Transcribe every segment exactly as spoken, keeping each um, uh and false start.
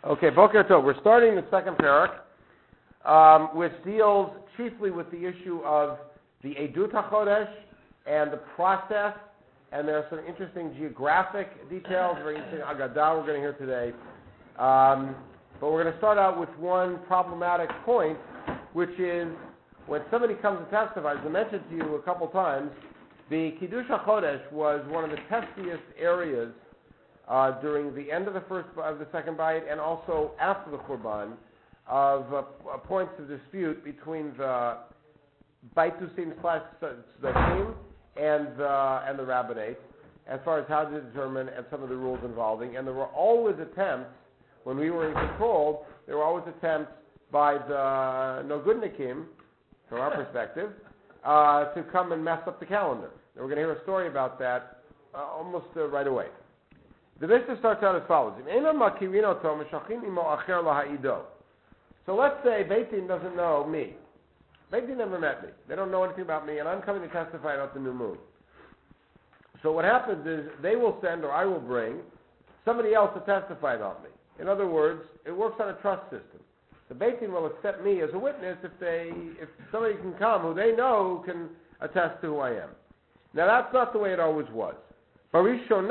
Okay, Boker Tov. We're starting the second parak, um, which deals chiefly with the issue of the Edut HaChodesh and the process, and there are some interesting geographic details, very interesting Agadah we're going to hear today. Um, but we're going to start out with one problematic point, which is when somebody comes to testify, as I mentioned to you a couple times, the Kiddush HaChodesh was one of the testiest areas Uh, during the end of the first of the second bite, and also after the Khurban, of uh, points of dispute between the Baitusim slash Tzdakim and the and the rabbinate, as far as how to determine and some of the rules involving. And there were always attempts when we were in control. There were always attempts by the Nogudnikim, from our perspective, uh, to come and mess up the calendar. And we're going to hear a story about that uh, almost uh, right away. The Mishnah starts out as follows. So let's say Beit Din doesn't know me. Beit Din never met me. They don't know anything about me, and I'm coming to testify about the new moon. So what happens is they will send, or I will bring, somebody else to testify about me. In other words, it works on a trust system. The Beit Din will accept me as a witness if they, if somebody can come who they know can attest to who I am. Now that's not the way it always was. Used to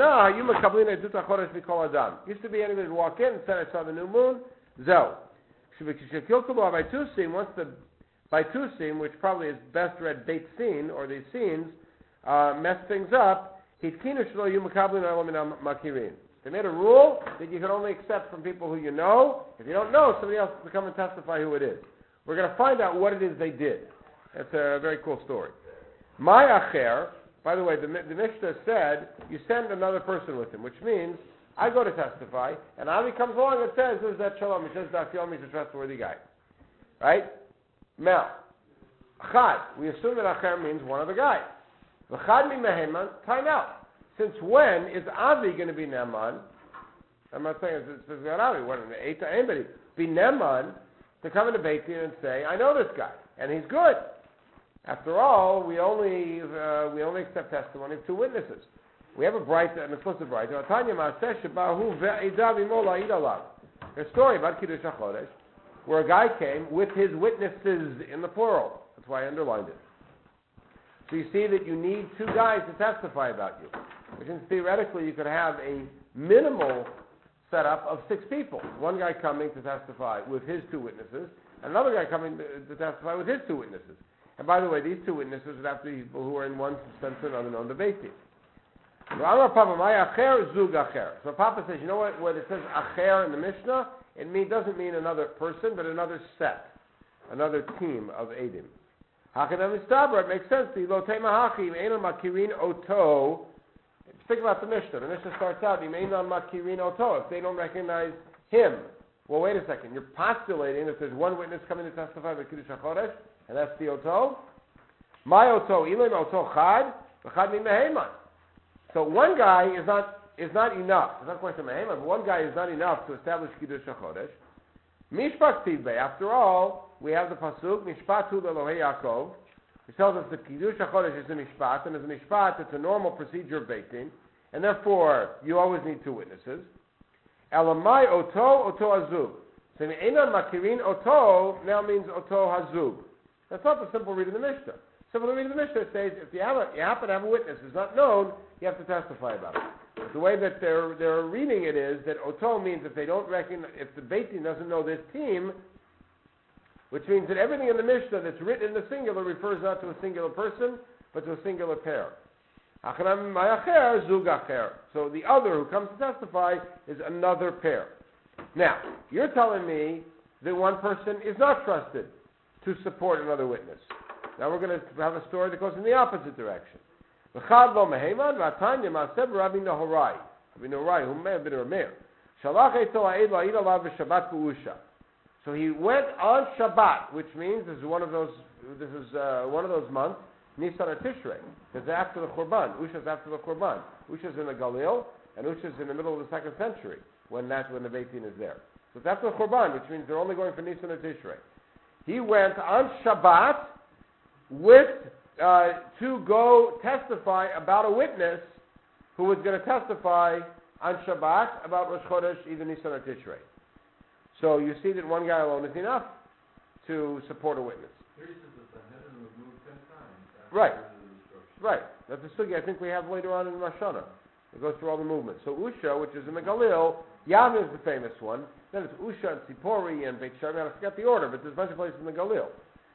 be anybody would walk in and say, I saw the new moon. Zell. Once the Baitusim, which probably is best read Beit Sin, or these scenes, uh, mess things up, they made a rule that you can only accept from people who you know. If you don't know, somebody else has to come and testify who it is. We're going to find out what it is they did. That's a very cool story. My acher. By the way, the, the Mishnah said you send another person with him, which means I go to testify, and Avi comes along and says, "Who's that Shalom?" He says, "Daf Yomi, he's a trustworthy guy." Right? Now, Chad. We assume that Acher means one of the guys. V'chad mi meheman. Time out. Since when is Avi going to be Neman? I'm not saying it's it's Avi. What eight to anybody be Neman to come into Beit Din and say, "I know this guy, and he's good." After all, we only uh, we only accept testimony of two witnesses. We have a bright, an implicit bright. There's a story about Kiddush HaChodesh where a guy came with his witnesses in the plural. That's why I underlined it. So you see that you need two guys to testify about you, which means theoretically you could have a minimal setup of six people. One guy coming to testify with his two witnesses, and another guy coming to, to testify with his two witnesses. And by the way, these two witnesses would have to be people who are in one sense or another known to Beit Din. So Papa says, you know what? When it says acher in the Mishnah, it mean, doesn't mean another person, but another set, another team of Eidim. It makes sense. Think about the Mishnah. The Mishnah starts out, if they don't recognize him. Well, wait a second. You're postulating that there's one witness coming to testify about Kiddush HaChodesh, and that's the Oto. My Oto, Ilim Oto Chad, Chad mi Meheman. So one guy is not is not enough. It's not a question of Meheman, but one guy is not enough to establish Kiddush HaChodesh. Mishpat Tivbe. After all, we have the pasuk Mishpatu Elohei Yaakov. It tells us that Kiddush HaChodesh is a Mishpat, and as a Mishpat, it's a normal procedure of Beit Din, and therefore you always need two witnesses. Elamai Oto Oto Hazub. So Einan Makirin Oto now means Oto Hazub. That's not the simple read of the Mishnah. Simple read of the Mishnah says if you, have a, you happen to have a witness who's not known, you have to testify about it. But the way that they're they're reading it is that Oto means if they don't recognize, if the Beit Din doesn't know this team, which means that everything in the Mishnah that's written in the singular refers not to a singular person, but to a singular pair. So the other who comes to testify is another pair. Now, you're telling me that one person is not trusted to support another witness. Now we're going to have a story that goes in the opposite direction. So he went on Shabbat, which means this is one of those this is uh, one of those months, Nisan or Tishrei. It's after the Khurban. Usha is after the Khurban. Usha is in the Galil, and Usha is in the middle of the second century when that's when the Beit Din is there. So it's after the Khurban, which means they're only going for Nisan or Tishrei. He went on Shabbat with uh, to go testify about a witness who was going to testify on Shabbat about Rosh Chodesh, either Nisan or Tishrei. So you see that one guy alone is enough to support a witness. Here he says the Sanhedrin was moved ten times. Right. Right. That's a sugi I think we have later on in Rosh Hashanah. It goes through all the movements. So Usha, which is in the Galil, Yavne is the famous one. Then it's Usha and Tzipori and Beit Shammai. I forget the order, but there's a bunch of places in the Galil.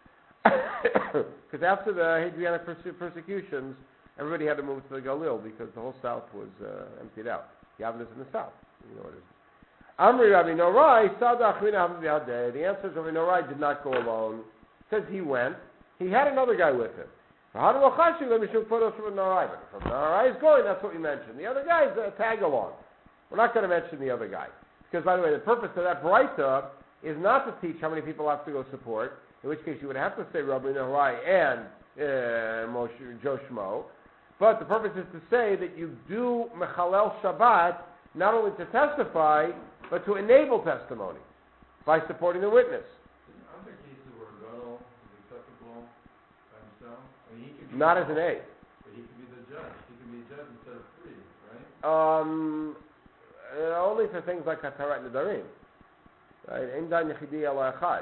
Because after the Hadrianic perse- persecutions, everybody had to move to the Galil because the whole south was uh, emptied out. Yavne is in the south. You know what it is. Amri Rabbi Norai, Sada Achrina Havdeh. The answer is Rabbi Norai did not go alone. Says he went. He had another guy with him. How do we should put us from Norai? But from Norai is going, that's what we mentioned. The other guy is a tag along. We're not going to mention the other guy. Because, by the way, the purpose of that Braita is not to teach how many people have to go support, in which case you would have to say Rabbi Norai and uh, Moshe, Joe Shmo. But the purpose is to say that you do Mechalel Shabbat not only to testify, but to enable testimony by supporting the witness. Are there cases where Gadol is acceptable by himself? I mean, he could be not as an aide. But he could be the judge. He could be a judge instead of three, right? Um, uh, only for things like Hatarat Nedarim. Right? Ein dan yechidi ala echad.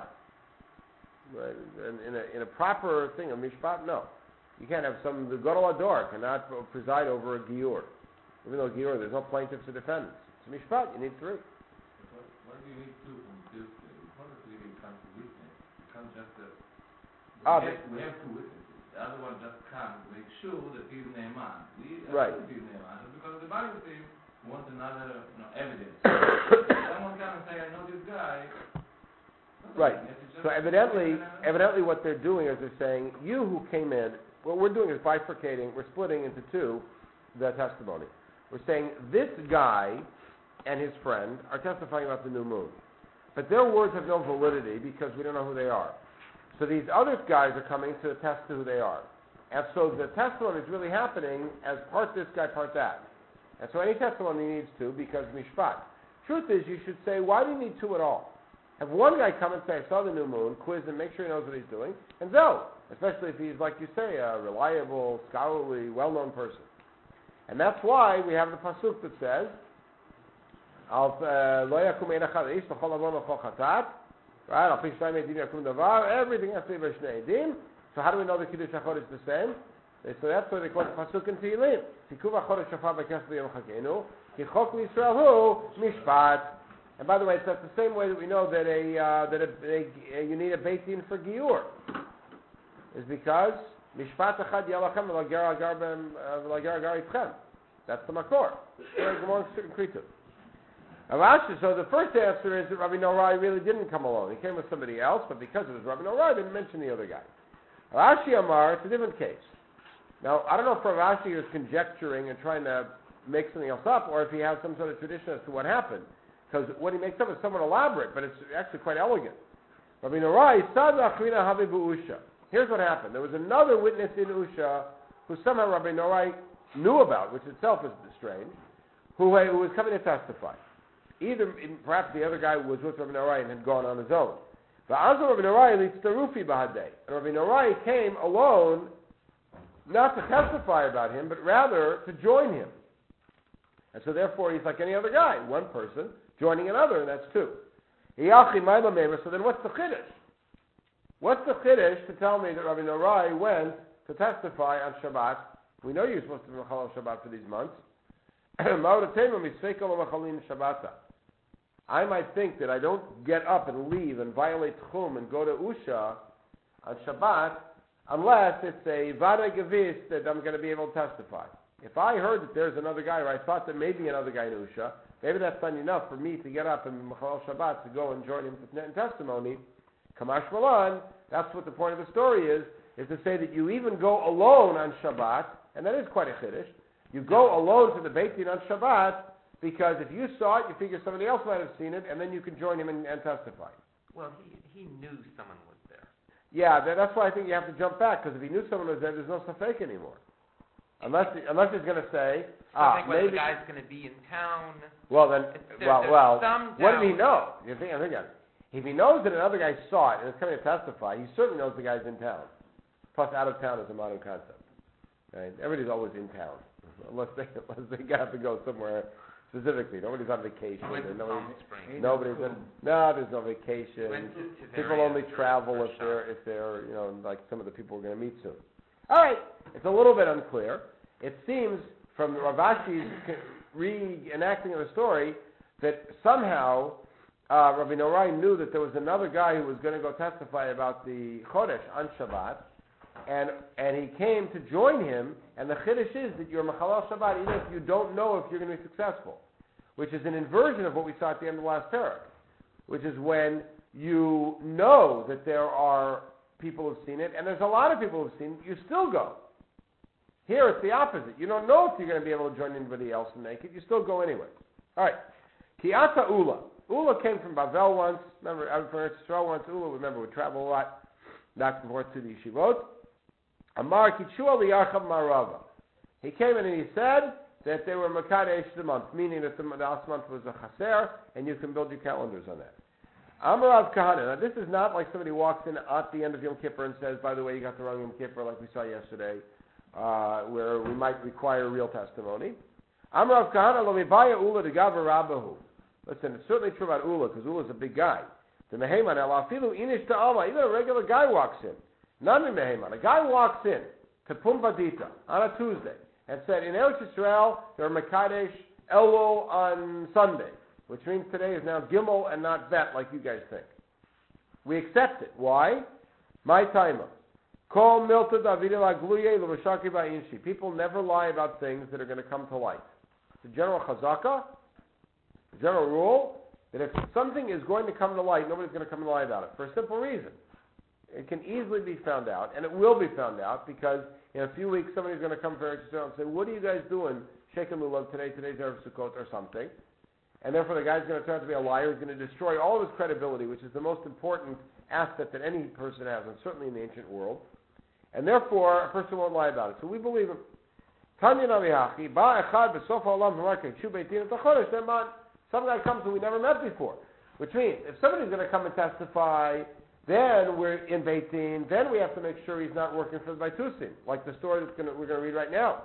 Right? In, in, a, in a proper thing, a mishpat, no. You can't have some, the Gadol Ador cannot preside over a giur. Even though giur, there's no plaintiffs or defendants. It's a mishpat, you need three. Why do you need two from this thing? What if we come to witness? You can't just uh, we, Ah, have, we have two witnesses. The other one just comes to make sure that he's Neyman. We right. have to be Neyman. Because the Bible says we want another you know, evidence. Someone comes and say, I know this guy. Right. So evidently, evidently what they're doing is they're saying, you who came in, what we're doing is bifurcating, we're splitting into two the testimony. We're saying this guy and his friend are testifying about the new moon. But their words have no validity because we don't know who they are. So these other guys are coming to attest to who they are. And so the testimony is really happening as part this guy, part that. And so any testimony needs two because mishpat. Truth is, you should say, why do you need two at all? Have one guy come and say, I saw the new moon, quiz him, make sure he knows what he's doing, and so, especially if he's, like you say, a reliable, scholarly, well-known person. And that's why we have the pasuk that says, Lo yakum ein echad ish l'chol avon l'chol chatat, right? Al pi shnayim edim yakum davar. Everything has to be by shnei edim. So how do we know the kiddush hachodesh is the same? So that's why they call it pasuk in Tehillim. Tikuv hachodesh shafar b'kesed b'yom chagenu ki chok l'Yisrael hu mishpat. And by the way, it's not the same way that we know that a uh, that a, a, a, you need a beit din for giur. Is because mishpat echad yalachem v'lager agar b'em v'lager agar itchem. That's the makor. So the first answer is that Rabbi Norai really didn't come alone. He came with somebody else, but because it was Rabbi Norai, he didn't mention the other guy. Rashi Amar, it's a different case. Now, I don't know if Rashi is conjecturing and trying to make something else up, or if he has some sort of tradition as to what happened. Because what he makes up is somewhat elaborate, but it's actually quite elegant. Rabbi Norai, Sad Achrina Havi Usha. Here's what happened. There was another witness in Usha who somehow Rabbi Norai knew about, which itself is strange, who, who was coming to testify. Either, perhaps the other guy was with Rabbi Norai and had gone on his own. But also Rabbi Norai leads to Rufi Bahadeh. And Rabbi Norai came alone, not to testify about him, but rather to join him. And so therefore he's like any other guy, one person joining another, and that's two. So then what's the chiddush? What's the chiddush to tell me that Rabbi Norai went to testify on Shabbat? We know you're supposed to be Mechal Shabbat for these months. I might think that I don't get up and leave and violate Tchum and go to Usha on Shabbat unless it's a Vada Gavis that I'm going to be able to testify. If I heard that there's another guy, or I thought there may be another guy in Usha, maybe that's not enough for me to get up and Mechal Shabbat to go and join him in testimony. Kamash Malan, that's what the point of the story is, is to say that you even go alone on Shabbat, and that is quite a chiddush. You go alone to the Beit Din on Shabbat, because if you saw it, you figure somebody else might have seen it, and then you can join him and, and testify. Well, he he knew someone was there. Yeah, that, that's why I think you have to jump back, because if he knew someone was there, there's no safek anymore. Unless he, unless he's going to say, ah, I think whether maybe the guy's going to be in town. Well, then, there, well, well, what doubt. did he know? You think, I think, if he knows that another guy saw it and is coming to testify, he certainly knows the guy's in town. Plus, out of town is a modern concept. Right? Everybody's always in town, unless they unless they got to go somewhere specifically. Nobody's on vacation. Went to and nobody's, Palm Springs. nobody's in, no, there's no vacation. Went to Tiberia People only for- travel for if they're, shopping. if they're, you know, like some of the people we're going to meet soon. All right, it's a little bit unclear. It seems from Rav Ashi's reenacting of the story that somehow uh, Rabbi Norai knew that there was another guy who was going to go testify about the Chodesh on Shabbat, and and he came to join him, and the Chiddush is that you're Mechalel Shabbat even if you don't know if you're going to be successful, which is an inversion of what we saw at the end of the last parak, which is when you know that there are people who've seen it, and there's a lot of people who've seen it, you still go. Here it's the opposite. You don't know if you're going to be able to join anybody else and make it. You still go anyway. All right. Kiata Ula. Ula came from Bavel once. Remember, I'm from Eretz Yisrael once. Ula, remember, would travel a lot back and forth to the yeshivot. Amar Kichua Liyarchab Marava. He came in and he said that they were Makadesh the month, meaning that the last month was a chaser, and you can build your calendars on that. Amar Rav Kahana. Now, this is not like somebody walks in at the end of Yom Kippur and says, by the way, you got the wrong Yom Kippur, like we saw yesterday, uh, where we might require real testimony. Amar Rav Kahana lo mibaya Ula de Gavar Rabbahu. Listen, it's certainly true about Ula, because Ula is a big guy. The Meheman, Elafilu Inish Ta'ama, even a regular guy walks in. None in Meheman. A guy walks in to Pumbadita on a Tuesday and said, in Eretz Yisrael, there are Mekadesh Elul on Sunday, which means today is now Gimel and not Bet, like you guys think. We accept it. Why? My timer. Kol milta Davidila Gluye Luvashaki Ba'inshi. People never lie about things that are going to come to light. The general chazaka, the general rule, that if something is going to come to light, nobody's going to come and lie about it. For a simple reason. It can easily be found out, and it will be found out, because in a few weeks somebody's going to come to Eretz Yisrael and say, what are you guys doing, Sheikh Lulav, today, today's Erev Sukkot, or something. And therefore the guy's going to turn out to be a liar. He's going to destroy all of his credibility, which is the most important asset that any person has, and certainly in the ancient world. And therefore, a person won't lie about it. So we believe him. Tanya Navihachi, Ba Echad B'Sof HaOlam V'Markei Shu Beitin T'Chodesh Ne'man. Some guy comes who we never met before. Which means, if somebody's going to come and testify, then we're in Beit Din, then we have to make sure he's not working for the Baitusim, like the story that's gonna, we're going to read right now.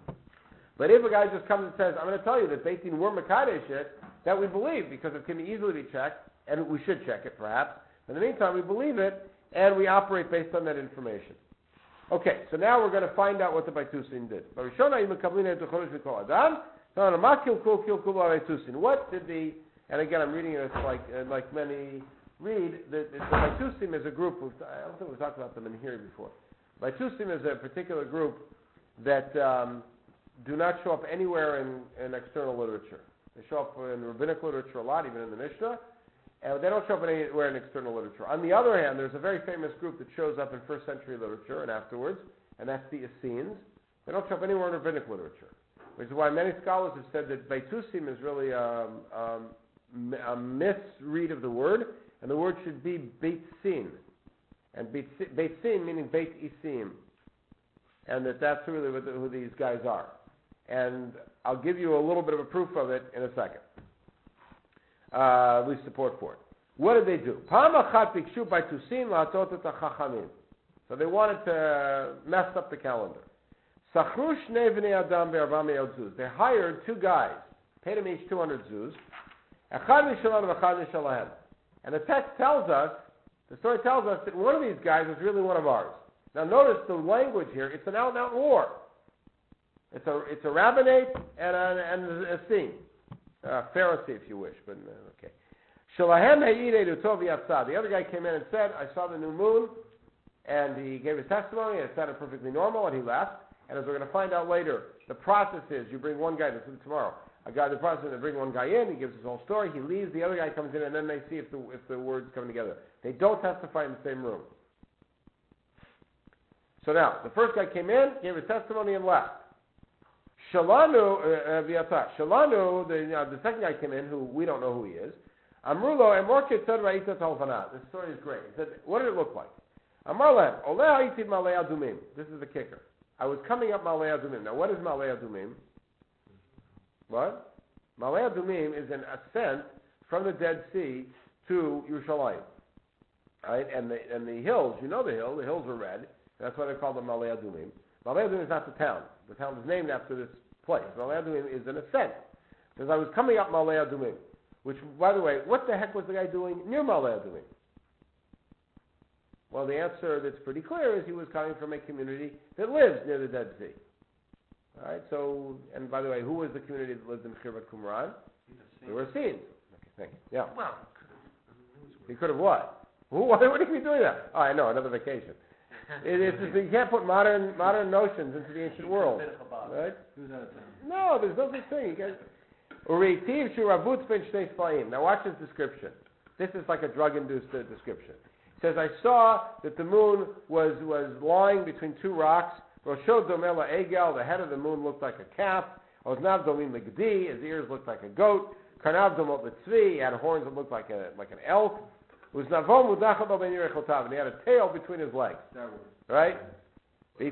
But if a guy just comes and says, I'm going to tell you that Beit Din were Mekadesh it, that we believe, because it can easily be checked, and we should check it perhaps. In the meantime, we believe it, and we operate based on that information. Okay, so now we're going to find out what the Baitusim did. What did the, and again I'm reading it like, like many read, that the Baitusim is a group of, I don't think we've talked about them in here before. Baitusim is a particular group that um, do not show up anywhere in, in external literature. They show up in rabbinic literature a lot, even in the Mishnah, and they don't show up anywhere in external literature. On the other hand, there's a very famous group that shows up in first century literature and afterwards, and that's the Essenes. They don't show up anywhere in rabbinic literature, which is why many scholars have said that Baitusim is really um, um, a misread of the word, and the word should be Beit Sin. And Beit Sin, Beit Sin meaning Beit Isim. And that that's really what the, who these guys are. And I'll give you a little bit of a proof of it in a second. Uh, at least support for it. What did they do? So they wanted to mess up the calendar. They hired two guys, paid them each two hundred zuz. And the text tells us, the story tells us that one of these guys was really one of ours. Now notice the language here, it's an out-and-out war. It's a it's a rabbinate and a, and a scene. Uh, Pharisee, if you wish, but uh, okay. The other guy came in and said, I saw the new moon, and he gave his testimony, and it sounded perfectly normal, and he left. And as we're going to find out later, the process is, you bring one guy, this is tomorrow, a guy, the process is to bring one guy in, he gives his whole story, he leaves, the other guy comes in, and then they see if the, if the words come together. They don't testify in the same room. So now, the first guy came in, gave his testimony, and left. Shalanu, uh, Shalanu, the, you know, the second guy came in, who we don't know who he is. Amrulo, and Morkit said, Ra'ita Tolfanat. This story is great. He said, what did it look like? Amarlem, Ole Ha'itid Malei Adumim. This is the kicker. I was coming up Malei Adumim. Now, what is Malei Adumim? What? Malei Adumim is an ascent from the Dead Sea to Yerushalayim. Right? And the, and the hills, you know the hill, the hills are red. That's why they call them Malei Adumim. Malei Adumim is not the town. The town is named after this place. Malei Adumim is an ascent. He says, I was coming up Malay Adumim. Which, by the way, what the heck was the guy doing near Malay Adumim? Well, the answer that's pretty clear is he was coming from a community that lives near the Dead Sea. All right, so, and by the way, who was the community that lived in Khirbat Qumran? They were Essenes. Okay, thank you. Yeah. Well, He could have what? Who, why would he be doing that? Oh, I know, another vacation. It, it's just, you can't put modern modern notions into the ancient world. Right? No, there's no such thing. You guys, Ureitiv shuravutz ben shtei sfaim. Now watch this description. This is like a drug-induced uh, description. It says, I saw that the moon was, was lying between two rocks. Rosho domela egel, the head of the moon looked like a calf. Oznav domim legdi, his ears looked like a goat. Karnav domot letzvi, he had horns that looked like a like an elk. Uznavom udachabo ben yirechotav, and he had a tail between his legs. Right? And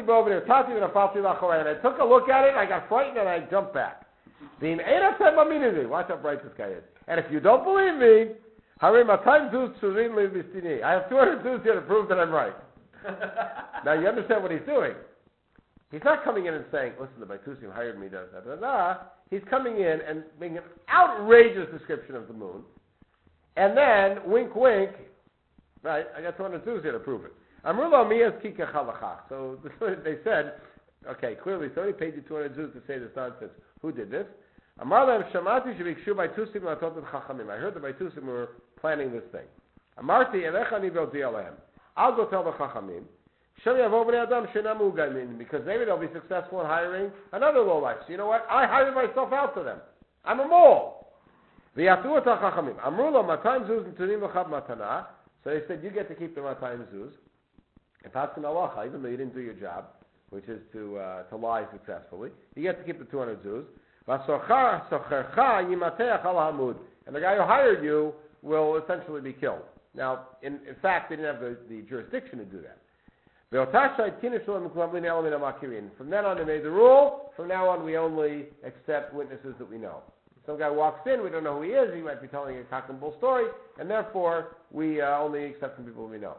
I took a look at it, I got frightened, and I jumped back. Watch how bright this guy is. And if you don't believe me, I have two hundred Jews here to prove that I'm right. Now you understand what he's doing. He's not coming in and saying, listen, the Baitusim hired me, da, da, da, da. He's coming in and making an outrageous description of the moon. And then, wink, wink, right, I got two hundred Jews here to prove it. So they said, okay, clearly somebody paid you two hundred Jews to say this nonsense. Who did this? I heard the Baitusim were planning this thing. I'll go tell the Chachamim, because maybe they'll be successful in hiring another lowlife. So you know what? I hired myself out to them. I'm a mole. So they said, you get to keep the matayim zuz. And Paskin Alacha, even though you didn't do your job, which is to uh, to lie successfully, you get to keep the two hundred zuz. And the guy who hired you will essentially be killed. Now, in, in fact, they didn't have the, the jurisdiction to do that. From then on, they made the rule. From now on, we only accept witnesses that we know. Some guy walks in, we don't know who he is, he might be telling a cock and bull story, and therefore, we uh, only accept from people we know.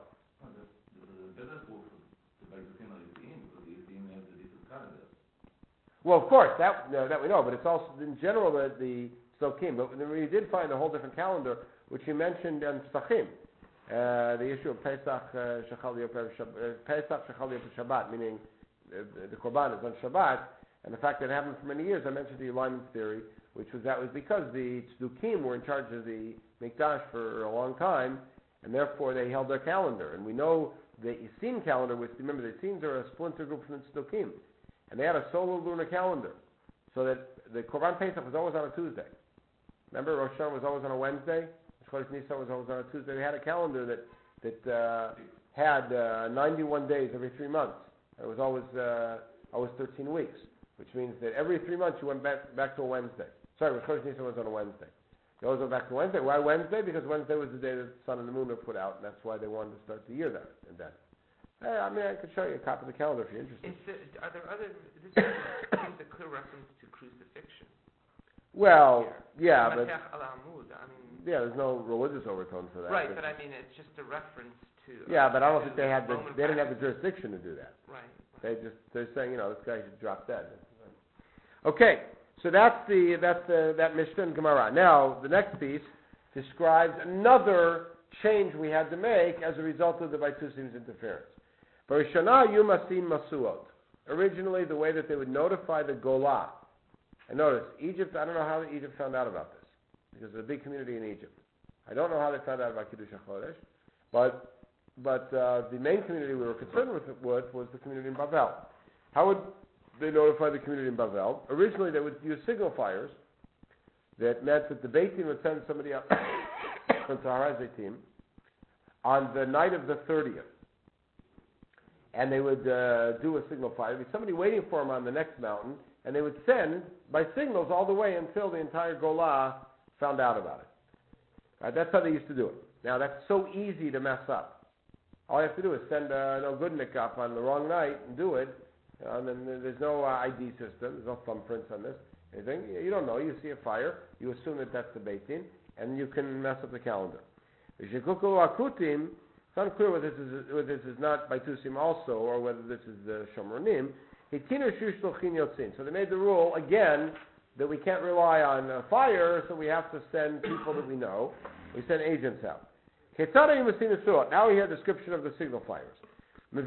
Well, of course, that uh, that we know, but it's also, in general, the, the Stokim. But we did find a whole different calendar, which you mentioned in Psachim. Uh, the issue of Pesach Shechal Yoper Shabbat, meaning the, the Korban is on Shabbat, and the fact that it happened for many years, I mentioned the Lyman's theory, which was that was because the Tzdukim were in charge of the Mikdash for a long time, and therefore they held their calendar. And we know the Essenes calendar, which, remember, the Essenes are a splinter group from the Tzdukim, and they had a solar lunar calendar, so that the Korban Pesach was always on a Tuesday. Remember, Rosh Hashanah was always on a Wednesday. Chodesh Nisan was always on a Tuesday. They had a calendar that that uh, had uh, ninety-one days every three months. It was always uh, always thirteen weeks, which means that every three months you went back back to a Wednesday. Sorry, Chodesh Nisan was on a Wednesday. You always went back to Wednesday. Why Wednesday? Because Wednesday was the day that the sun and the moon were put out, and that's why they wanted to start the year there. And then, hey, I mean, I could show you a copy of the calendar if you're interested. Is there, are there other? This seems a clear reference to crucifixion. Well, yeah, but Masech al Amud, I mean, yeah, there's no religious overtones for that. right, but I mean, it's just a reference to. Yeah, but I don't think they had the Roman they didn't have the practice. jurisdiction to do that. Right. They just they're saying, you know, this guy should drop dead. Okay, so that's the that's the that Mishnah and Gemara. Now the next piece describes another change we had to make as a result of the Baitusim's interference. Barishana Yumasin Masuot. Originally, the way that they would notify the Golah. And notice, Egypt, I don't know how Egypt found out about this, because there's a big community in Egypt. I don't know how they found out about Kiddush HaChodesh, but but uh, the main community we were concerned with, with was the community in Bavel. How would they notify the community in Bavel? Originally, they would use signal fires that meant that the Beit Din would send somebody out to Har HaZeitim on the night of the thirtieth. And they would uh, do a signal fire. There'd be somebody waiting for them on the next mountain, and they would send by signals all the way until the entire Golah found out about it. Right, that's how they used to do it. Now, that's so easy to mess up. All you have to do is send uh, no Goodnik up on the wrong night and do it. You know, and then there's no uh, I D system. There's no thumbprints on this. Anything. You don't know. You see a fire. You assume that that's the Beit Din, and you can mess up the calendar. It's unclear whether this is, whether this is not Baitusim also, or whether this is the Shomronim. So they made the rule, again, that we can't rely on uh, fire, so we have to send people that we know. We send agents out. Now we hear a description of the signal fires. They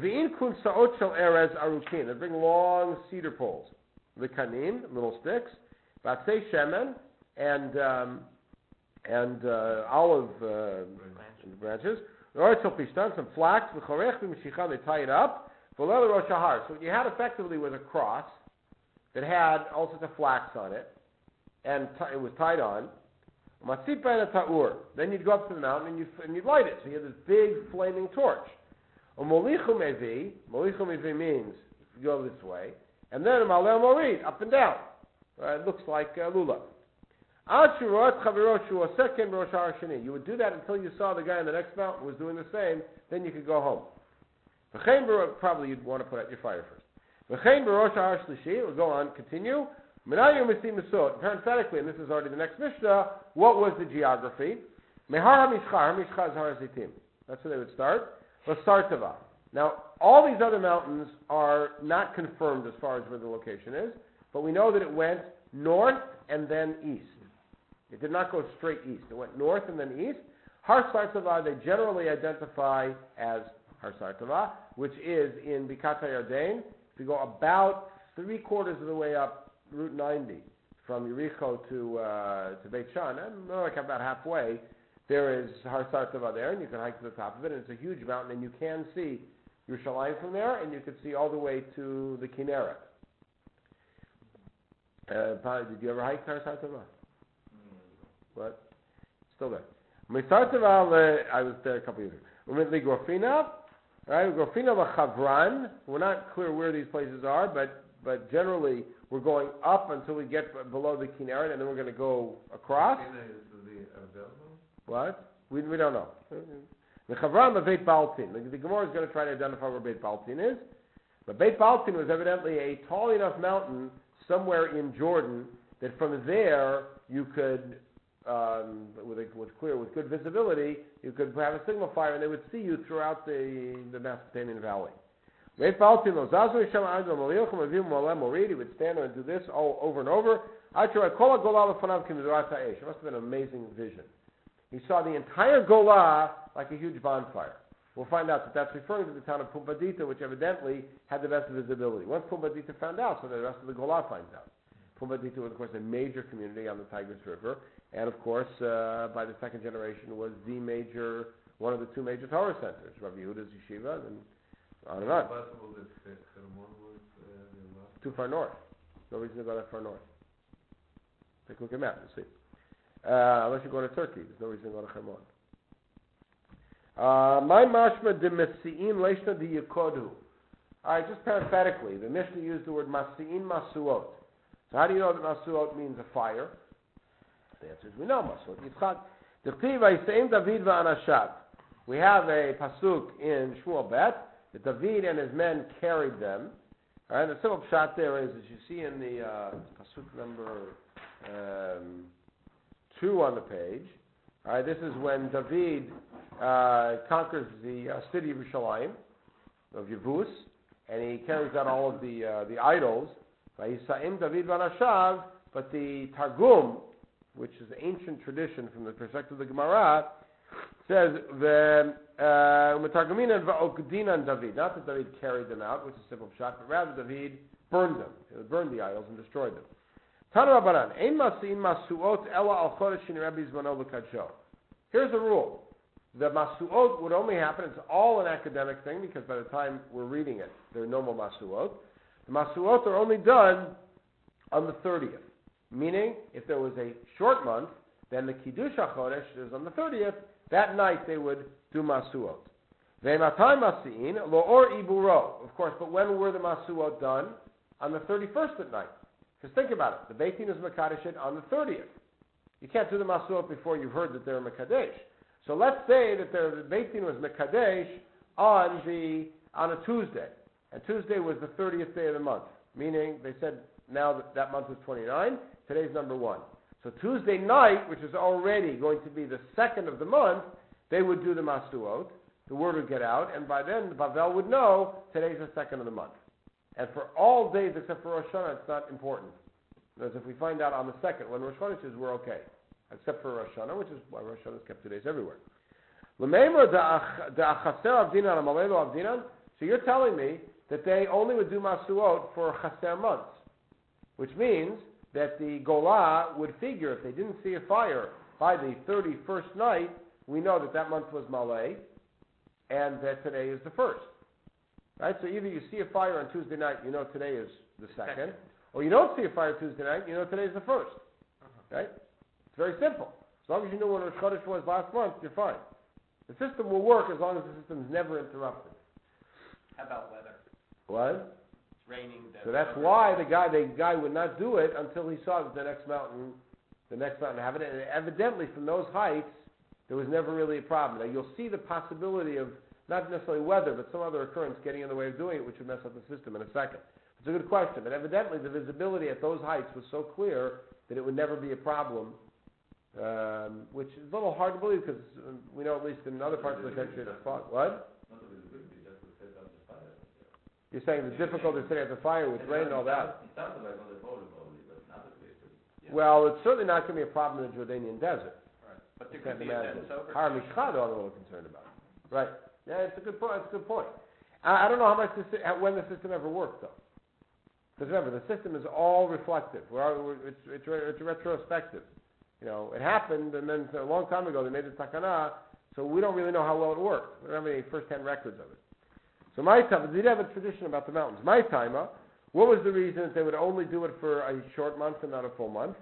bring long cedar poles. Likanim, little sticks. Batsei shemen, and um, and uh, olive uh, branches. Some flax. They tie it up. So what you had effectively was a cross that had all sorts of flax on it, and t- it was tied on. Then you'd go up to the mountain and you'd, and you'd light it. So you had this big flaming torch. Molichu mevi, molichu mevi means you go this way, and then malel morid, up and down. Uh, it looks like uh, lulav. You would do that until you saw the guy in the next mountain was doing the same. Then you could go home. Probably you'd want to put out your fire first. We'll go on, continue. Parenthetically, and this is already the next Mishnah, what was the geography? That's where they would start. Lasartava. Now, all these other mountains are not confirmed as far as where the location is, but we know that it went north and then east. It did not go straight east. It went north and then east. Har Sartava they generally identify as Har Sartava, which is in Bikat HaYarden. If you go about three quarters of the way up Route ninety from Yericho to uh, to Beit Shan, and more like about halfway, there is Har Sartava there, and you can hike to the top of it, and it's a huge mountain, and you can see Yerushalayim from there, and you can see all the way to the Kinneret. Uh, did you ever hike Har Sartava? What? Still there. Misartava, I was there a couple years ago. Grofina, right? Grofina Chavran. We're not clear where these places are, but but generally we're going up until we get below the Kinneret, and then we're going to go across. What? We we don't know. The Chavran of Beit Baltin. The, the Gemara is going to try to identify where Beit Baltin is, but Beit Baltin was evidently a tall enough mountain somewhere in Jordan that from there you could. Um, with, a, with clear, with good visibility, you could have a signal fire, and they would see you throughout the the Mesopotamian valley. He would stand there and do this all over and over. It must have been an amazing vision. He saw the entire Golah like a huge bonfire. We'll find out that that's referring to the town of Pumbedita, which evidently had the best visibility. Once Pumbedita found out, so the rest of the Golah finds out. Pumbedita was, of course, a major community on the Tigris River. And of course, uh, by the second generation, was the major, one of the two major Torah centers, Rabbi Yehuda's yeshiva, and on and on. Possible that Hermon was uh, too far north. No reason to go that far north. Take a look at the map and see. Uh, unless you're going to Turkey, there's no reason to go to Hermon. My mashma de mesi'in leishna de yakodu. All right, just parenthetically, the Mishnah used the word masi'in masuot. So how do you know that masuot means a fire? The answer is we know Masuot Yitzchak. David v'anashav. We have a pasuk in Shmuel Bet that David and his men carried them. All right, the simple shot there is, as you see in the uh, pasuk number um, two on the page. All right, this is when David uh, conquers the uh, city of Yerushalayim of Yevus, and he carries out all of the uh, the idols. Vayisaim David v'anashav, but the Targum, which is ancient tradition from the perspective of the Gemara, says the Umetarguminan va'okdinan David. Not that David carried them out, which is a simple shot, but rather David burned them. He burned the idols and destroyed them. Tana Rabbanan, ein masi'in masuot ela al chodesh shenirebi zmano l'kadsho. Here's the rule: the masuot would only happen. It's all an academic thing because by the time we're reading it, there are no more masuot. The masuot are only done on the thirtieth. Meaning, if there was a short month, then the Kiddush HaChodesh is on the thirtieth. That night they would do Masuot. Ve'matay masi'in lo'or iburo. Of course, but when were the Masuot done? On the thirty-first at night. Because think about it. The Beit Din is Mekadesh on the thirtieth. You can't do the Masuot before you've heard that they're Mekadesh. So let's say that the Beit Din was Mekadesh on, the, on a Tuesday. And Tuesday was the thirtieth day of the month. Meaning, they said now that that month is twenty-nine. Today's number one. So Tuesday night, which is already going to be the second of the month, they would do the Masuot. The word would get out, and by then Bavel would know today's the second of the month. And for all days except for Rosh Hashanah, it's not important. Whereas if we find out on the second, when Rosh Chodesh is, we're okay. Except for Rosh Hashanah, which is why Rosh Hashanah is kept two days everywhere. So you're telling me that they only would do Masuot for Chaser months, which means that the Golah would figure if they didn't see a fire by the thirty-first night, we know that that month was Malay, and that today is the first. Right? So either you see a fire on Tuesday night, you know today is the second, second. Or you don't see a fire Tuesday night, you know today is the first. Uh-huh. Right? It's very simple. As long as you know when Rosh Chodesh was last month, you're fine. The system will work as long as the system is never interrupted. How about weather? What? It's raining. So that's why the guy the guy would not do it until he saw that the next mountain, the next mountain have it. And evidently, from those heights, there was never really a problem. Now you'll see the possibility of not necessarily weather, but some other occurrence getting in the way of doing it, which would mess up the system in a second. It's a good question, but evidently the visibility at those heights was so clear that it would never be a problem. Um, which is a little hard to believe because we know at least in other parts of the country it's fog. What? You're saying the difficulty of sitting at the fire with rain and all that. Well, it's certainly not going to be a problem in the Jordanian desert. Right. But there could be a dense overcast. Har Mishcha, though, I'm a little concerned about. Right. Yeah, it's a good point. It's a good point. I, I don't know how much this, when the system ever worked, though. Because remember, the system is all reflective. We're, all, we're, it's, it's, it's retrospective. You know, it happened, and then a long time ago they made the takana, so we don't really know how well it worked. We don't have any first-hand records of it. So my time, they did have a tradition about the mountains. My time, what was the reason that they would only do it for a short month and not a full month?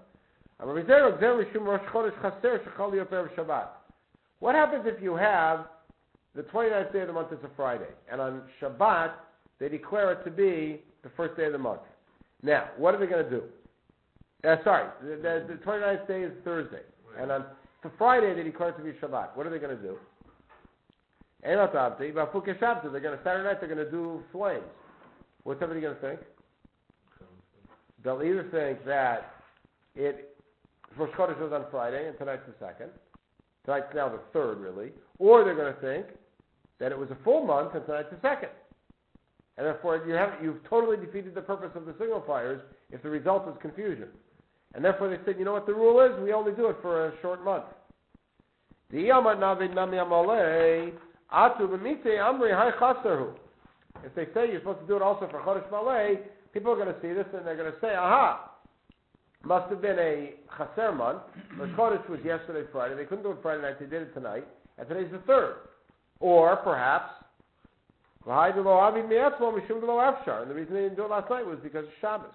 What happens if you have the twenty-ninth day of the month is a Friday, and on Shabbat they declare it to be the first day of the month? Now, what are they going to do? Uh, sorry, the, the, the twenty-ninth day is Thursday. Right. And on the Friday they declare it to be Shabbat. What are they going to do? They're going to, Saturday night they're going to do flames. What's everybody going to think? They'll either think that it, Rosh Chodesh was on Friday and tonight's the second. Tonight's now the third, really. Or they're going to think that it was a full month and tonight's the second. And therefore you have, you've totally defeated the purpose of the signal fires if the result is confusion. And therefore they said, you know what the rule is? We only do it for a short month. If they say you're supposed to do it also for Chodesh Malay, people are going to see this and they're going to say, aha, must have been a Chaser month. Rosh Chodesh was yesterday, Friday. They couldn't do it Friday night, they did it tonight. And today's the third. Or perhaps, and the reason they didn't do it last night was because of Shabbos.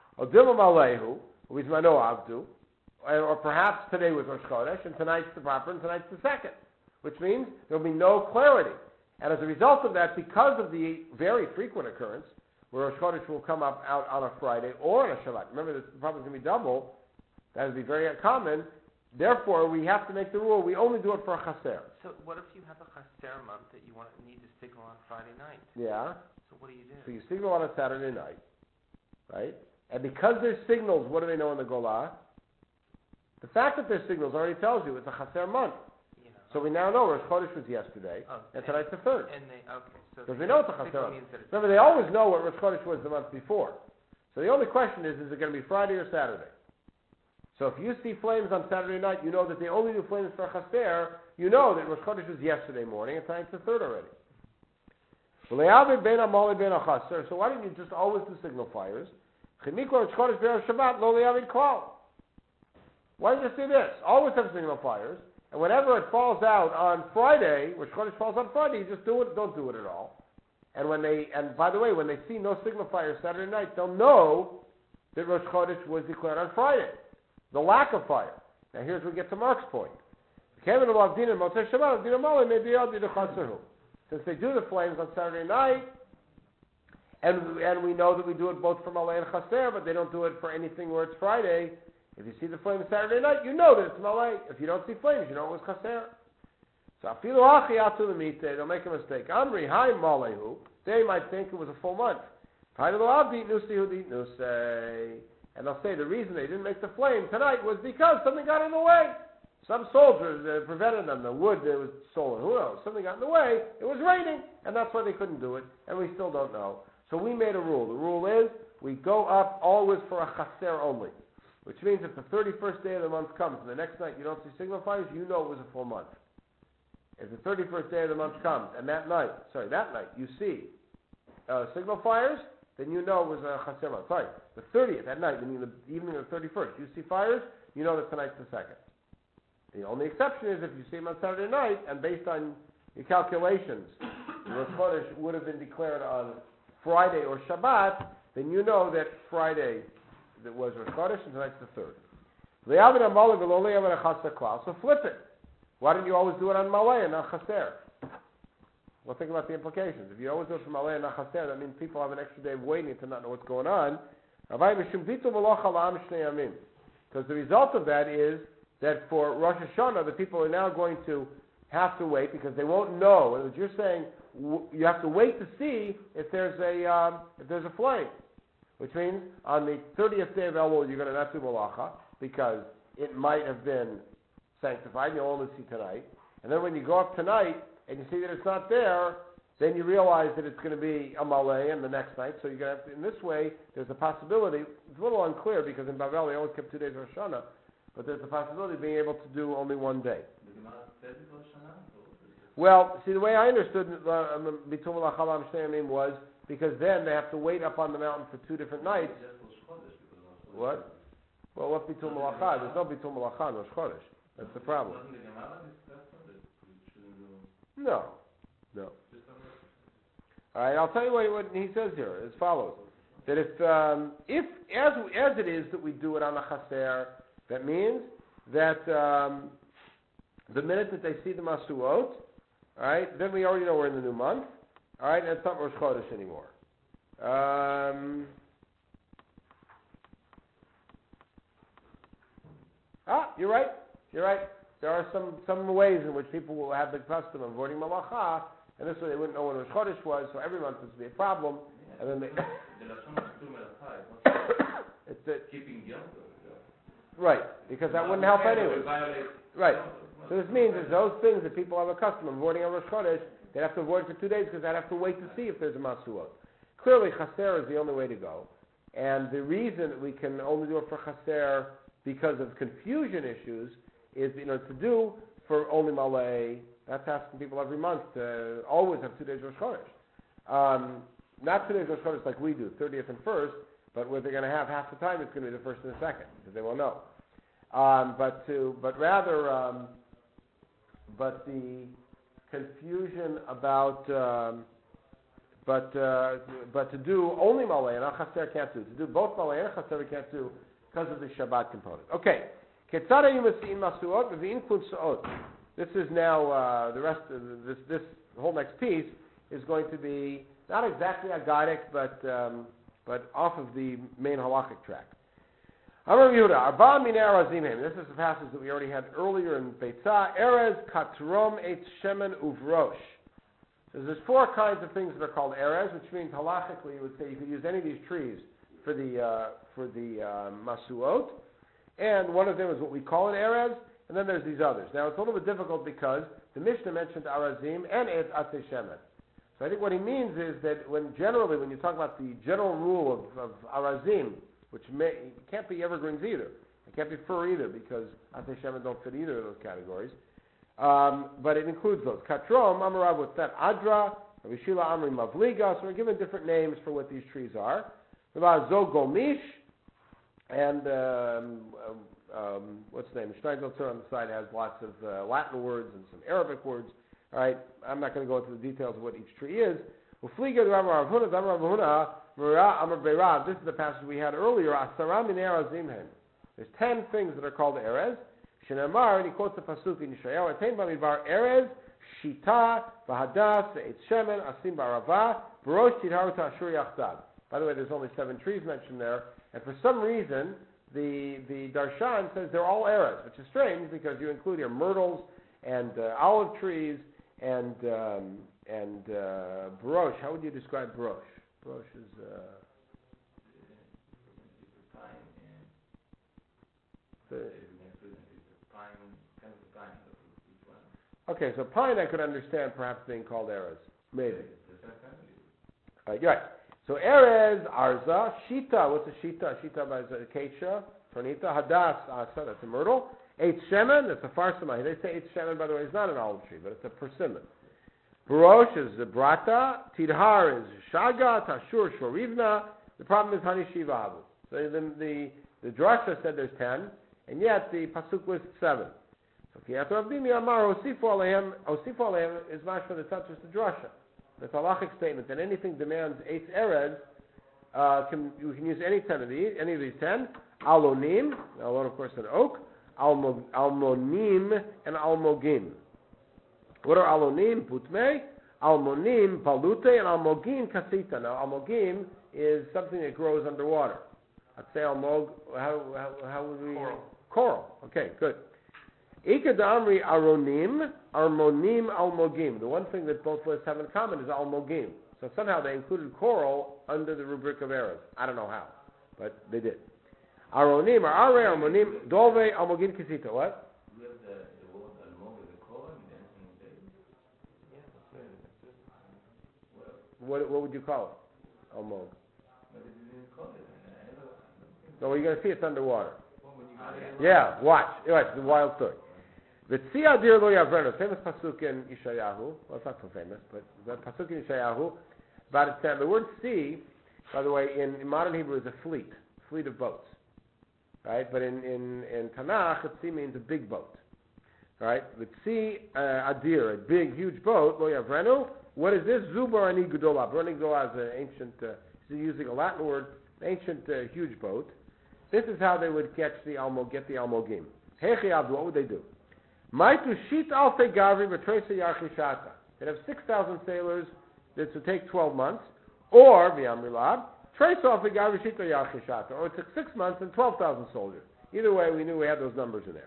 Or perhaps today was Rosh Chodesh, and tonight's the proper, and tonight's the second. Which means there will be no clarity. And as a result of that, because of the very frequent occurrence, where Rosh Chodesh will come up out on a Friday or on a Shabbat. Remember, this problem is going to be double. That would be very common. Therefore, we have to make the rule, we only do it for a Chaser. So what if you have a Chaser month that you want need to signal on Friday night? Yeah. So what do you do? So you signal on a Saturday night, right? And because there's signals, what do they know in the Golah? The fact that there's signals already tells you it's a Chaser month. You know, so we now know Rosh Chodesh was yesterday, oh, and tonight's the third. And they, okay. Because they know it's a Chaser month. Remember, they always know what Rosh Chodesh was the month before. So the only question is, is it going to be Friday or Saturday? So if you see flames on Saturday night, you know that they only do flames for Chaser. You know that Rosh Chodesh was yesterday morning, and tonight's the third already. So why don't you just always do signal fires? Why don't you see this? Always have signal fires, and whenever it falls out on Friday, Rosh Chodesh falls on Friday, you just do it. Don't do it at all. And when they, and by the way, when they see no signal fires Saturday night, they'll know that Rosh Chodesh was declared on Friday. The lack of fire. Now here's where we get to Mark's point. Since they do the flames on Saturday night, and and we know that we do it both for Malay and Chaser, but they don't do it for anything where it's Friday. If you see the flames Saturday night, you know that it's Malay. If you don't see flames, you know it was Chaser. So they'll make a mistake. Amri, hi Malayhu. They might think it was a full month. And they'll say the reason they didn't make the flame tonight was because something got in the way. Some soldiers uh, prevented them. The wood that was stolen. Who knows? Something got in the way. It was raining, and that's why they couldn't do it. And we still don't know. So we made a rule. The rule is we go up always for a chaser only. which means if the thirty-first day of the month comes and the next night you don't see signal fires, you know it was a full month. If the thirty-first day of the month comes and that night, sorry, that night you see uh, signal fires, then you know it was a chaser month. Sorry, the thirtieth at night, meaning the evening of the thirty-first, you see fires, you know that tonight's the second. The only exception is if you see them on Saturday night and based on your calculations, Rosh Chodesh would have been declared on Friday or Shabbat, then you know that Friday that was Rosh Chodesh and tonight's the third. So flip it. Why didn't you always do it on Malay and not Chaser? Well, think about the implications. If you always do it for Malay and not Chaser, that means people have an extra day of waiting to not know what's going on. Because the result of that is that for Rosh Hashanah, the people are now going to have to wait because they won't know. And you're saying you have to wait to see if there's a um, if there's a flame, which means on the thirtieth day of Elul you're going to not do malacha because it might have been sanctified. You'll only see tonight, and then when you go up tonight and you see that it's not there, then you realize that it's going to be a malay and the next night. So you're going to have to, in this way, there's a possibility. It's a little unclear because in Bavel they always kept two days of Rosh Hashanah, but there's a possibility of being able to do only one day. Well, see, the way I understood Bitul Malachal Amshtayamim was because then they have to wait up on the mountain for two different nights. What? Well, what Bitul Malachal? There's no Bitul Malachal in Rosh Chodesh. That's the problem. No. No. All right, I'll tell you what, what he says here as follows: that if, um, if as as it is that we do it on a chaser, that means that um, the minute that they see the masuot, all right, then we already know we're in the new month. All right, and it's not Rosh Chodesh anymore. Um, ah, you're right. You're right. There are some, some ways in which people will have the custom of avoiding malacha, and this way they wouldn't know when Rosh Chodesh was, so every month this would be a problem. And then they it's the, keeping Yom right, because that wouldn't help anyway. Right. So this means that those things that people have a custom of avoiding on Rosh Chodesh, they have to avoid for two days because they'd have to wait to see if there's a masuot. Clearly, chaser is the only way to go, and the reason that we can only do it for chaser because of confusion issues is, you know, to do for only malay. That's asking people every month to always have two days of Rosh Chodesh. Um, not two days of Rosh Chodesh like we do, thirtieth and first, but where they're going to have half the time, it's going to be the first and the second because they won't know. Um, but to, but rather, um, but the confusion about, um, but uh, but to do only malay and chaser can't do. To do both malay and chaser we can't do because of the Shabbat component. Okay. This is now uh, the rest of this. This whole next piece is going to be not exactly agadic, but um, but off of the main halakhic track. Amar Yehuda, Arba min erazim. This is the passage that we already had earlier in Beitzah. Erez, Katrom, Eitz Shemen, Uvrosh. So there's four kinds of things that are called erez, which means halachically you would say you could use any of these trees for the uh, for the uh, masuot. And one of them is what we call an erez, and then there's these others. Now, it's a little bit difficult because the Mishnah mentioned arazim and atzei shemen. So I think what he means is that when generally, when you talk about the general rule of, of arazim, which may, it can't be evergreens either. It can't be fir either because atzei shemen don't fit either of those categories. Um, but it includes those. Katrom, Amarav with that Adra, Rishila Amri Mavliga. So we're given different names for what these trees are. Zog Gomish. And um, um, what's the name? Steinsaltzer on the side has lots of uh, Latin words and some Arabic words. All right, I'm not going to go into the details of what each tree is. This is the passage we had earlier. There's ten things that are called erez. And he quotes the pasuk in Yeshayahu. Erez, shita, v'hadas, eitz shemen, asim ba'arava, b'rosh tidharu ta'ashur yachdav. By the way, there's only seven trees mentioned there. And for some reason, the the Darshan says they're all erez, which is strange because you include here myrtles and uh, olive trees and um, and uh, brosh. How would you describe brosh? Brosh is uh, the, okay, so pine I could understand perhaps being called erez, maybe. Uh, you're right. So erez, arza, shita. What's a shita? Shita by acacia. Pranita. Hadas asa, that's a myrtle. Eitz shemen, that's a farsamai. They say eitz shemen, by the way, is not an olive tree, but it's a persimmon. Barosh is a brata. Tidhar is shaga. Tashur shorivna. The problem is honey shiva havu. So the, the, the drasha said there's ten, and yet the pasuk lists seven. So Kiyat Rabdimi Amar Osifu Alehem, Osifu Alehem is mashma, that's not just a drasha. That's a halachic statement that anything demands eight erez, uh, can, you can use any ten of these, any of these ten. Alonim, alon of course an oak, almo, almonim, and almogim. What are alonim? Putme, almonim, palute, and almogim, kasita. Now almogim is something that grows underwater. I'd say almog, how, how, how would we? Coral. Coral, okay, good. Ika Amri aronim, armonim, almogim. The one thing that both lists have in common is almogim. So somehow they included coral under the rubric of errors. I don't know how, but they did. Aronim, are are, armonim, dove, almogim, kisita. What? We have the, the word almog as a colon in the ancient days. Yeah, that's right. That's it. Well, What, what would you call it? Almog. but they didn't call it. And I don't- No, well, you're going to see it's underwater. Well, when you got it- Yeah, watch. Watch, the wild story. The Tzia Dir Lo Yavrenu, famous pasuk in Ishayahu. Well, it's not so famous, but the pasuk in Ishayahu about its time. The word sea, by the way, in, in modern Hebrew is a fleet, fleet of boats, right? But in in, in Tanakh, a sea means a big boat, right? The Tzia uh, Adir, a big, huge boat. Lo Yavrenu. What is this? Zubar Ani Gudola. Barani Gudola is an ancient. Uh, using a Latin word, ancient uh, huge boat. This is how they would catch the almo, get the almogim. Hechi Abdu, what would they do? Maitu shit alfe gavri v'tresa yarchishata. They'd have six thousand sailors. This would take twelve months. Or v'yamrilab tresa alfe gavri shita yarchishata. Or it took six months and twelve thousand soldiers. Either way, we knew we had those numbers in there.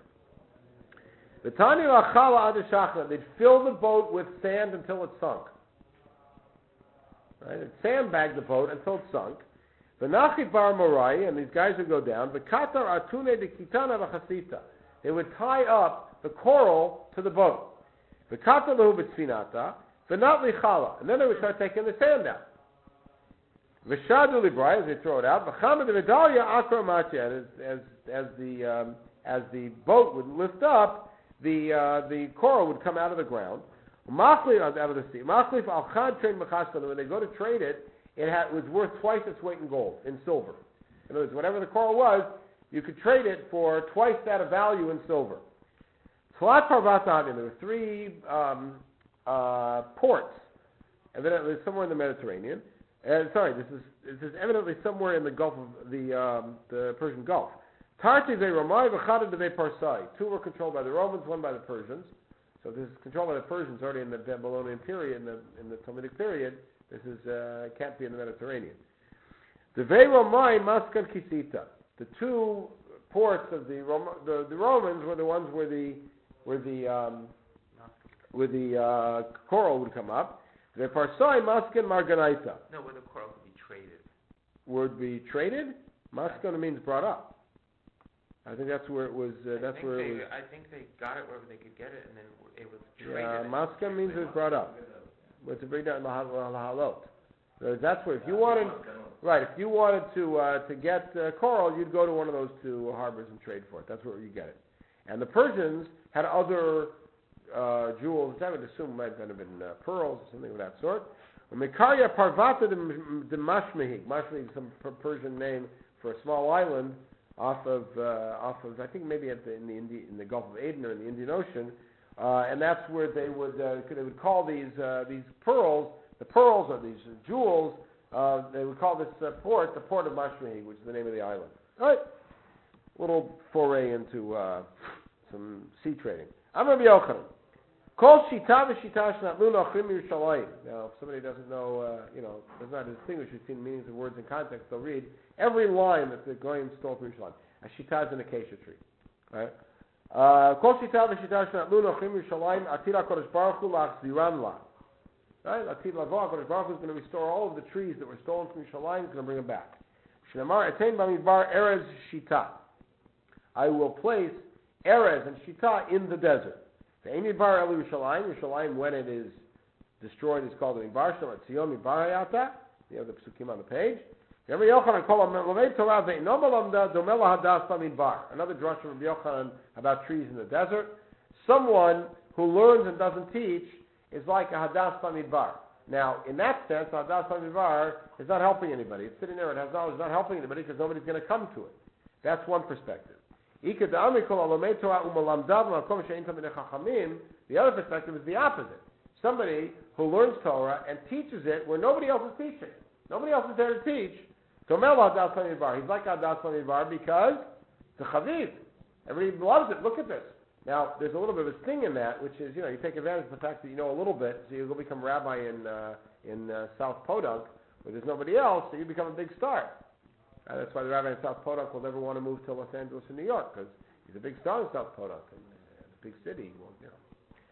The tani lachala adishachna. They'd fill the boat with sand until it sunk. Right? They'd sandbag the boat until it sunk. V'nachi bar morai, and these guys would go down. V'katar atune de kitana v'chasita. They would tie up the coral to the boat. V'katar lehu b'tzfinata, v'nat lichala. And then they would start taking the sand out. V'shadu librai, as they throw it out. V'chamad v'dalia akra matya. As, as, as, the, um, as the boat would lift up, the, uh, the coral would come out of the ground. Machlif, out of the sea. Machlif al chad trade mechashkan. When they go to trade it, it had, was worth twice its weight in gold, in silver. In other words, whatever the coral was, you could trade it for twice that of value in silver. Tlat Parvatahavim, there were three um, uh, ports, evidently somewhere in the Mediterranean. Uh, sorry, this is this is evidently somewhere in the Gulf of the um, the Persian Gulf. Tarti ve Romai v'chada de Parsai. Two were controlled by the Romans, one by the Persians. So this is controlled by the Persians already in the Babylonian period, in the in the Talmudic period. This is uh, can't be in the Mediterranean. The ve Romai Maskan Kisita. The two ports of the, Rom- the the Romans were the ones where the where the um, where the uh, coral would come up. The Parsai Maskan Marganaita. No, where the coral could be traded. Would be traded. Maskan means brought up. I think that's where it was. Uh, I that's think where they, it was. I think they got it wherever they could get it, and then it was traded. Yeah, and- Maskan means it was brought up. But to bring down Lahalot. So that's where if you wanted, right, if you wanted to uh, to get uh, coral, you'd go to one of those two harbors and trade for it. That's where you get it. And the Persians had other uh, jewels. I would assume might have been uh, pearls or something of that sort. Mekaria Parvata de Mashmehig. Mashmehig is some Persian name for a small island off of uh, off of I think maybe at the, in the Indi- in the Gulf of Aden or in the Indian Ocean. Uh, and that's where they would uh, they would call these uh, these pearls, the pearls or these uh, jewels. Uh, they would call this uh, port the port of Mashmehig, which is the name of the island. All right, little foray into uh, some sea trading. I'm Rabbi Yochanan. Kol shita v'shita shnatlu nochrim Yerushalayim. Now, if somebody doesn't know, uh, you know, does not distinguish between meanings of words in context, they'll read every line that the Goyim stole from Yerushalayim. A shita is an acacia tree, right? Kol shita v'shita shnatlu nochrim Yerushalayim atira kodesh baruch hu lachziran la. Right? Atid lavo, Kodesh Baruch Hu is going to restore all of the trees that were stolen from Yerushalayim. He's going to bring them back. Shnamar etein b'midbar erez shita. I will place erez and shita in the desert. The midbar el Yerushalayim. Yerushalayim, when it is destroyed, is called the midbar. Shalom Tzion midbar hayata. You have the psukim on the page. Rabbi Yochanan called him Lomei Torah ve'ino melamda domeh lahadas bamidbar. Another drush from Rabbi Yochanan about trees in the desert. Someone who learns and doesn't teach is like a hadas bamidbar. Now, in that sense, a hadas bamidbar is not helping anybody. It's sitting there, it has knowledge, it's not helping anybody because nobody's going to come to it. That's one perspective. The other perspective is the opposite. Somebody who learns Torah and teaches it where nobody else is teaching. Nobody else is there to teach. He's like Hadas Bamidbar because the Chaviv. Everybody loves it. Look at this. Now, there's a little bit of a sting in that, which is, you know, you take advantage of the fact that you know a little bit, so you go become rabbi in uh, in uh, South Podunk, where there's nobody else, so you become a big star. Uh, that's why the rabbi in South Podunk will never want to move to Los Angeles or New York, because he's a big star in South Podunk, and uh, a big city. Well, you know.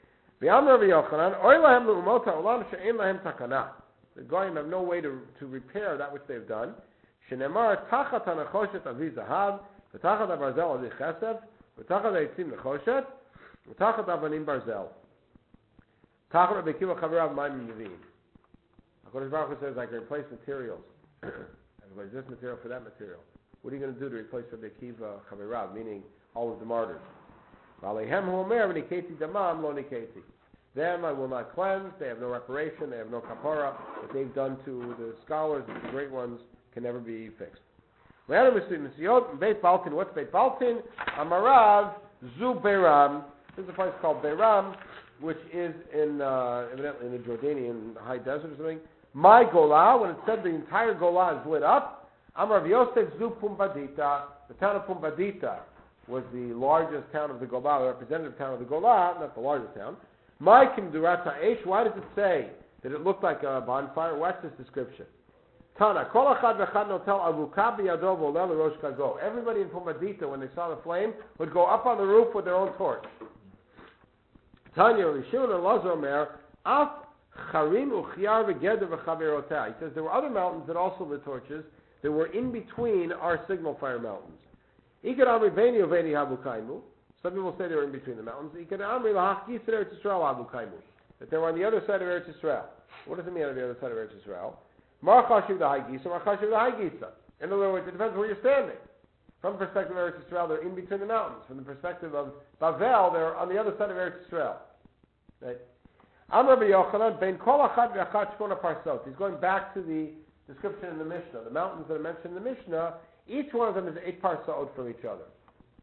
The Goyim have no way to, to repair that which they've done. Shenemar tachat hanachoshet avi zahav, v'tachat habarzel avi chesed, v'tachat ha'etzim nechoshet, v'tachat avanim barzel. Tachat Rabbi Akiva chaverav ma'im yivim. HaKadosh Baruch Hu says, I can replace materials. I can replace this material for that material. What are you going to do to replace Rabbi Akiva chaverav, meaning all of the martyrs? V'aleihem hu omer v'niketi damam lo niketi. Them I will not cleanse, they have no reparation, they have no kapara. What they've done to the scholars, the great ones, can never be fixed. What's Beit Baltin? Amarav Zu Beiram. This is a place called Beiram, which is in uh, evidently in the Jordanian high desert or something. My Golah, when it said the entire Golah is lit up, Amarav Yosef Zu Pumbadita. The town of Pumbadita was the largest town of the Golah, the representative town of the Golah, not the largest town. My Kimdurat Ha'esh, why does it say that it looked like a bonfire? Watch this description. Tana, Kol Achad V'Echad Notel Avuka B'Yado V'Oleh L'Rosh Kago. Everybody in Pumbadita, when they saw the flame, would go up on the roof with their own torch. Tanya, Rishon and Lazar Omer, Af Charim Uchyar V'Geder V'Chaverotah. He says there were other mountains that also lit torches that were in between our signal fire mountains. Ikad Amri Veni Oveni Havukaimu. Some people say they were in between the mountains. That they were on the other side of Eretz Yisrael. What does it mean on the other side of Eretz Yisrael? In other words, it depends where you're standing. From the perspective of Eretz Yisrael, they're in between the mountains. From the perspective of Bavel, they're on the other side of Eretz Yisrael. Right? He's going back to the description in the Mishnah. The mountains that are mentioned in the Mishnah, each one of them is eight parsaot from each other.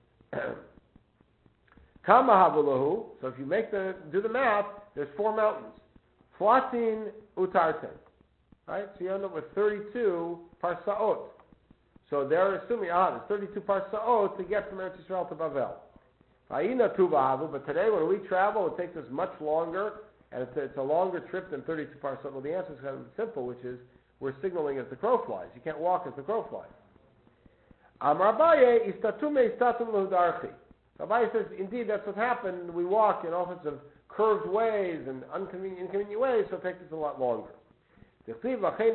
So if you make the do the math, there's four mountains. Flatin utarten. Right? So you end up with thirty-two parsaot. So they're assuming, ah, there's thirty-two parsaot to get from Eretz Yisrael to Bavel. But today when we travel, it takes us much longer, and it's a, it's a longer trip than thirty-two parsaot. Well, the answer is kind of simple, which is we're signaling as the crow flies. You can't walk as the crow flies. Amar Abaye istatume istatum l'hudarchi. Abaye says, indeed, that's what happened. We walk in all sorts of curved ways and inconvenient, inconvenient ways, so it takes us a lot longer. In the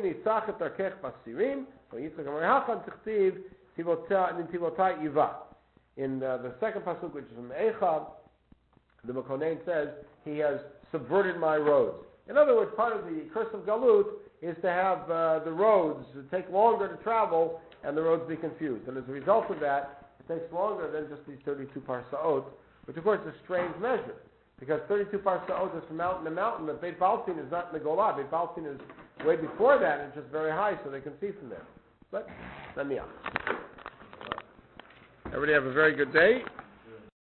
the second pasuk, which is from Eicha, the Mekonen says, he has subverted my roads. In other words, part of the curse of Galut is to have uh, the roads take longer to travel and the roads be confused. And as a result of that, it takes longer than just these thirty-two parsaot, which of course is a strange measure, because thirty-two parsaot is from mountain to mountain, but Beit Baltin is not in the Golah. Beit Baltin is way before that, and it's just very high, so they can see from there. But, let me out. Everybody have a very good day.